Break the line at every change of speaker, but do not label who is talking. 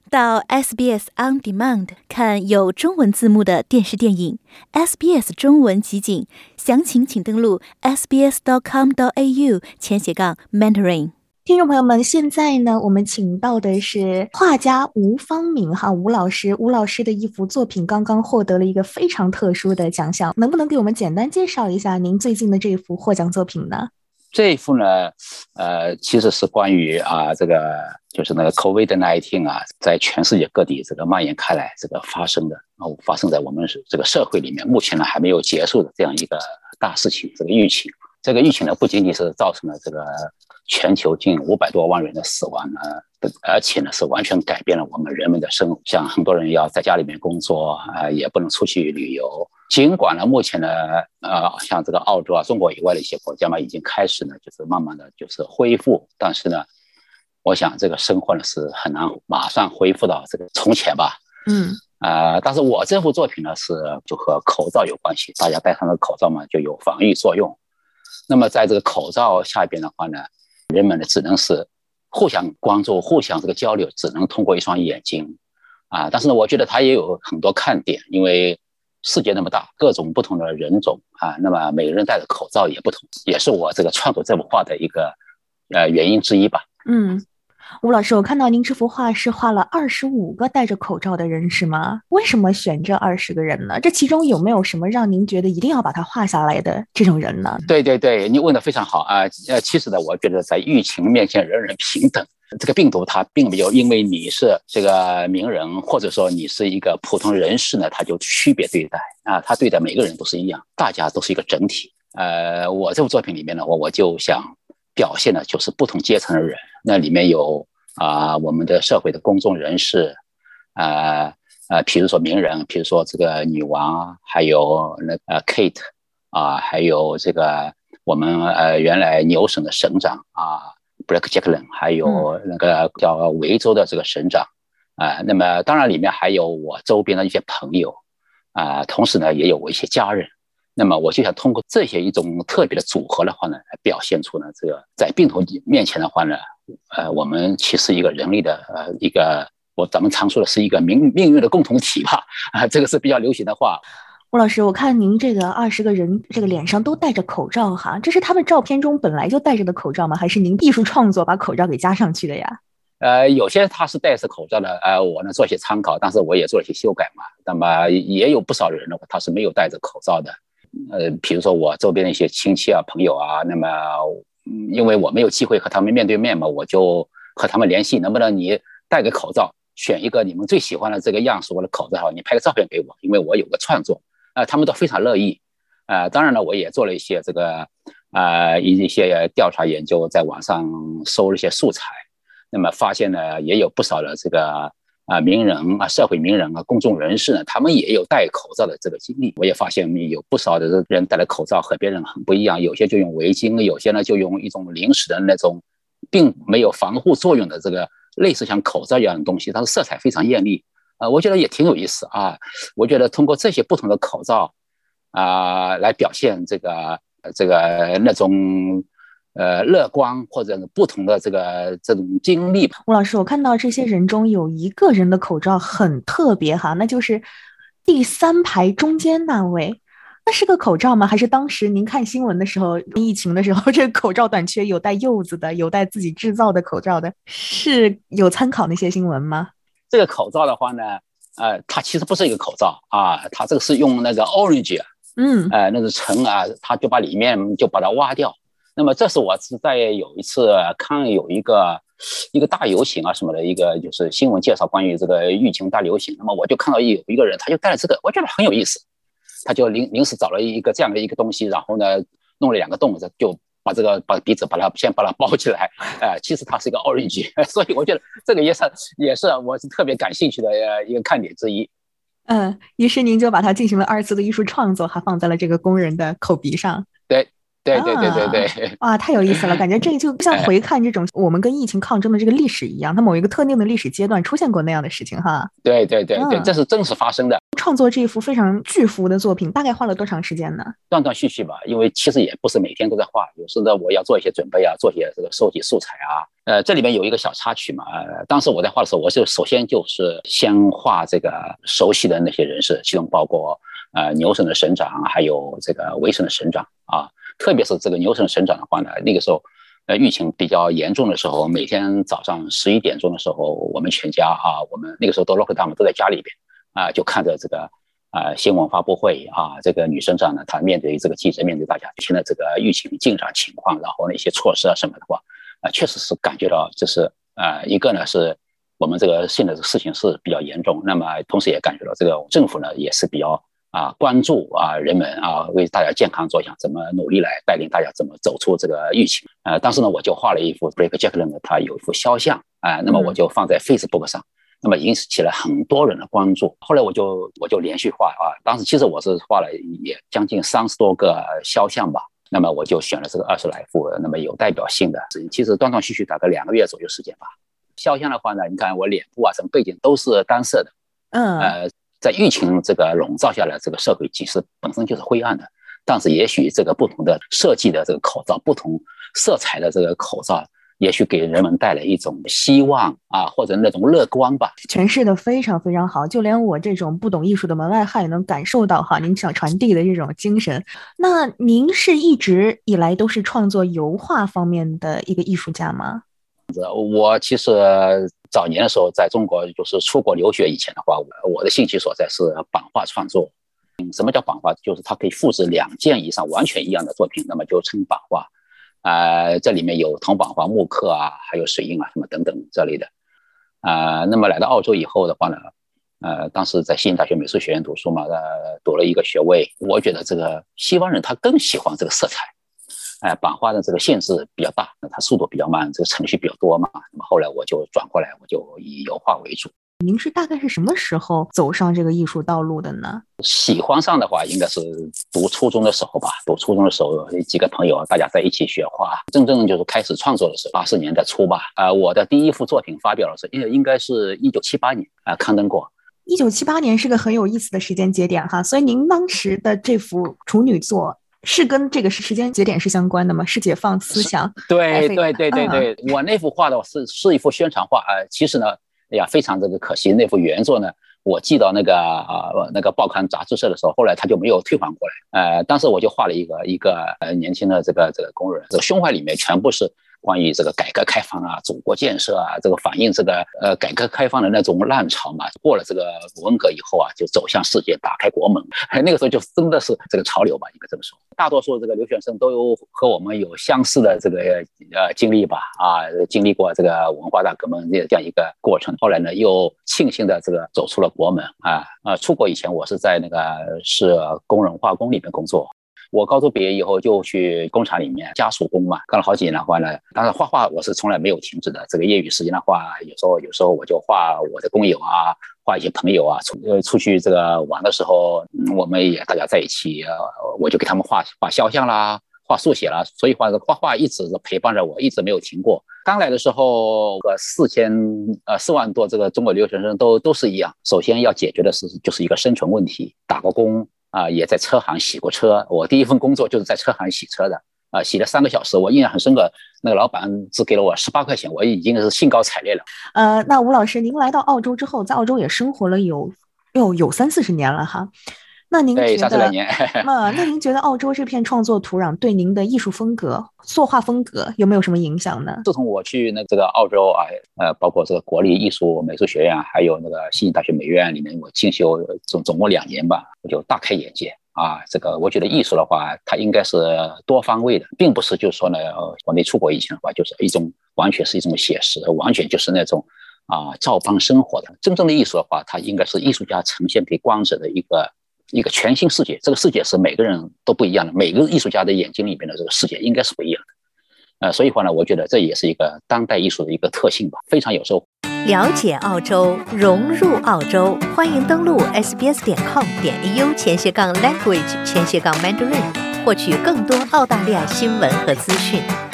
到 SBS On Demand 看有中文字幕的电视电影 SBS 中文集锦，详情请登录 sbs.com.au/Mandarin。
听众朋友们，现在呢，我们请到的是画家吴方敏吴老师。吴老师的一幅作品刚刚获得了一个非常特殊的奖项，能不能给我们简单介绍一下您最近的这幅获奖作品呢？
这一幅呢，其实是关于这个就是那个 COVID-19 在全世界各地这个蔓延开来，这个发生在我们这个社会里面，目前呢还没有结束的这样一个大事情，这个疫情。这个疫情呢，不仅仅是造成了这个全球近500多万人的死亡呢，而且呢是完全改变了我们人们的生活。像很多人要在家里面工作也不能出去旅游。尽管呢，目前呢，像这个澳洲中国以外的一些国家嘛，已经开始呢，就是慢慢的就是恢复，但是呢，我想这个生活呢是很难马上恢复到这个从前吧。但是我这幅作品呢就和口罩有关系，大家戴上了口罩嘛，就有防御作用。那么在这个口罩下边的话呢，人们呢只能是互相关注、互相这个交流，只能通过一双眼睛但是呢，我觉得它也有很多看点，因为世界那么大，各种不同的人种那么每个人戴的口罩也不同，也是我这个创作这幅画的一个原因之一吧。
吴老师，我看到您这幅画是画了25个戴着口罩的人，是吗？为什么选这20个人呢？这其中有没有什么让您觉得一定要把它画下来的这种人呢？
对，你问得非常好其实呢，我觉得在疫情面前人人平等。这个病毒它并没有因为你是这个名人，或者说你是一个普通人士呢，它就区别对待它对待每个人都是一样，大家都是一个整体。我这部作品里面呢，我就想表现的就是不同阶层的人，那里面有我们的社会的公众人士比如说名人，比如说这个女王，还有那Kate还有这个我们原来牛省的省长Blake Jackson， 还有那个叫维州的这个省长那么当然里面还有我周边的一些朋友同时呢也有我一些家人。那么我就想通过这些一种特别的组合的话呢，来表现出呢这个在病毒面前的话呢我们其实一个人类的一个咱们常说的是一个命运的共同体吧这个是比较流行的话。
吴老师，我看您这个20个人这个脸上都戴着口罩这是他们照片中本来就戴着的口罩吗？还是您艺术创作把口罩给加上去的呀？
有些他是戴着口罩的我呢做一些参考，但是我也做了一些修改嘛。那么也有不少人呢他是没有戴着口罩的。比如说我周边的一些亲戚朋友那么因为我没有机会和他们面对面嘛，我就和他们联系，能不能你戴个口罩，选一个你们最喜欢的这个样式我的口罩，你拍个照片给我，因为我有个创作他们都非常乐意当然了，我也做了一些这个一些调查研究，在网上搜了一些素材，那么发现呢也有不少的这个名人社会名人公众人士呢，他们也有戴口罩的这个经历。我也发现有不少的人戴了口罩和别人很不一样，有些就用围巾，有些呢就用一种临时的那种并没有防护作用的这个类似像口罩一样的东西，它的色彩非常艳丽我觉得也挺有意思我觉得通过这些不同的口罩来表现这个那种乐观或者不同的这种经历。
吴老师，我看到这些人中有一个人的口罩很特别那就是第3排中间那位。那是个口罩吗？还是当时您看新闻的时候，疫情的时候，这个口罩短缺，有戴柚子的，有戴自己制造的口罩的，是有参考那些新闻吗？
这个口罩的话呢它其实不是一个口罩它这个是用那个 orange 那个橙它就把里面就把它挖掉。那么这是我是在有一次看有一个大游行什么的一个就是新闻介绍关于这个疫情大流行，那么我就看到有一个人他就戴了这个，我觉得很有意思，他就临时找了一个这样的一个东西，然后呢弄了2个洞，就把鼻子先把它包起来其实它是一个 orange 所以我觉得这个也是我是特别感兴趣的一个看点之一。
于是您就把它进行了2次的艺术创作，还放在了这个工人的口鼻上。
对对对对对，
哇，太有意思了，感觉这就像回看这种我们跟疫情抗争的这个历史一样，它某一个特定的历史阶段出现过那样的事情哈。
对对对对，这是真实发生的。
创作这一幅非常巨幅的作品，大概花了多长时间呢？
断断续续吧，因为其实也不是每天都在画，有时呢我要做一些准备啊，做些这个收集素材啊。这里面有一个小插曲嘛，当时我在画的时候，我首先就是先画这个熟悉的那些人士，其中包括牛省的省长，还有这个维省的省长啊。特别是这个牛省省长的话呢，那个时候疫情比较严重的时候，每天早上11点钟的时候，我们全家我们那个时候都 lockdown 都在家里边就看着这个新闻发布会这个女省长呢，她面对这个记者，面对大家现在这个疫情进展情况，然后那些措施什么的话确实是感觉到就是一个呢是我们这个现在的事情是比较严重，那么同时也感觉到这个政府呢也是比较关注人们为大家健康着想，怎么努力来带领大家怎么走出这个疫情。当时呢我就画了一幅 Blake Jacklin 他有一幅肖像那么我就放在 Facebook 上，那么引起了很多人的关注。后来我就连续画当时其实我是画了也将近30多个肖像吧，那么我就选了这个20来幅那么有代表性的，其实断断续续大概2个月左右时间吧。肖像的话呢，你看我脸部什么背景都是单色的，在疫情这个笼罩下来，这个社会其实本身就是灰暗的，但是也许这个不同的设计的这个口罩，不同色彩的这个口罩，也许给人们带来一种希望或者那种乐观吧。
诠释的非常非常好，就连我这种不懂艺术的门外汉也能感受到您想传递的这种精神。那您是一直以来都是创作油画方面的一个艺术家吗？
我其实早年的时候在中国就是出国留学以前的话，我的兴趣所在是版画创作。什么叫版画？就是它可以复制2件以上完全一样的作品，那么就称版画。这里面有铜版画、木刻还有水印什么等等这类的。那么来到澳洲以后的话呢，当时在悉尼大学美术学院读书嘛，读了一个学位。我觉得这个西方人他更喜欢这个色彩。版画的这个限制比较大，它速度比较慢，这个程序比较多嘛。那么后来我就转过来，我就以油画为主。
您是大概是什么时候走上这个艺术道路的呢？
喜欢上的话，应该是读初中的时候吧。读初中的时候，几个朋友大家在一起学画，真正就是开始创作的是80年代初吧。我的第一幅作品发表的是应该是1978年刊登过。
1978年是个很有意思的时间节点哈，所以您当时的这幅处女作是跟这个时间节点是相关的吗？是解放思想？
对对对对对，我那幅画的是一幅宣传画其实呢，非常这个可惜，那幅原作呢，我寄到那个报刊杂志社的时候，后来他就没有退还过来。当时我就画了一个年轻的这个工人，这个胸怀里面全部是关于这个改革开放祖国建设这个反映这个改革开放的那种浪潮嘛。过了这个文革以后就走向世界，打开国门。那个时候就真的是这个潮流吧，应该这么说。大多数这个留学生都有和我们有相似的这个经历吧经历过这个文化大革命这样一个过程。后来呢，又庆幸的这个走出了国门出国以前我是在那个是工人化工里面工作。我高中毕业以后就去工厂里面加速工嘛，干了好几年的话呢，当然画画我是从来没有停止的。这个业余时间的话，有时候我就画我的工友画一些朋友出去这个玩的时候，我们也大家在一起我就给他们画肖像啦，画速写啦，所以画画一直陪伴着我，一直没有停过。刚来的时候4万多这个中国留学生都是一样，首先要解决的就是一个生存问题。打过工也在车行洗过车，我第一份工作就是在车行洗车的洗了3个小时，我印象很深刻，那个老板只给了我18块钱，我已经是兴高采烈了。
那吴老师，您来到澳洲之后，在澳洲也生活了有30-40年了哈。那您觉得
30来年
那您觉得澳洲这片创作土壤对您的艺术风格、作画风格有没有什么影响呢？
自从我去这个澳洲包括这个国立艺术美术学院还有那个悉尼大学美院里面，我进修总共2年吧，我就大开眼界这个我觉得艺术的话，它应该是多方位的，并不是就是说呢，我没出国以前的话，就是完全是一种写实，完全就是那种照搬生活的。真正的艺术的话，它应该是艺术家呈现给观者的一个全新世界，这个世界是每个人都不一样的，每个艺术家的眼睛里面的这个世界应该是不一样的。所以话呢，我觉得这也是一个当代艺术的一个特性吧，非常有收获。
了解澳洲，融入澳洲，欢迎登录 sbs.com.au/language/Mandarin。
获取更多澳大利亚新闻和资讯。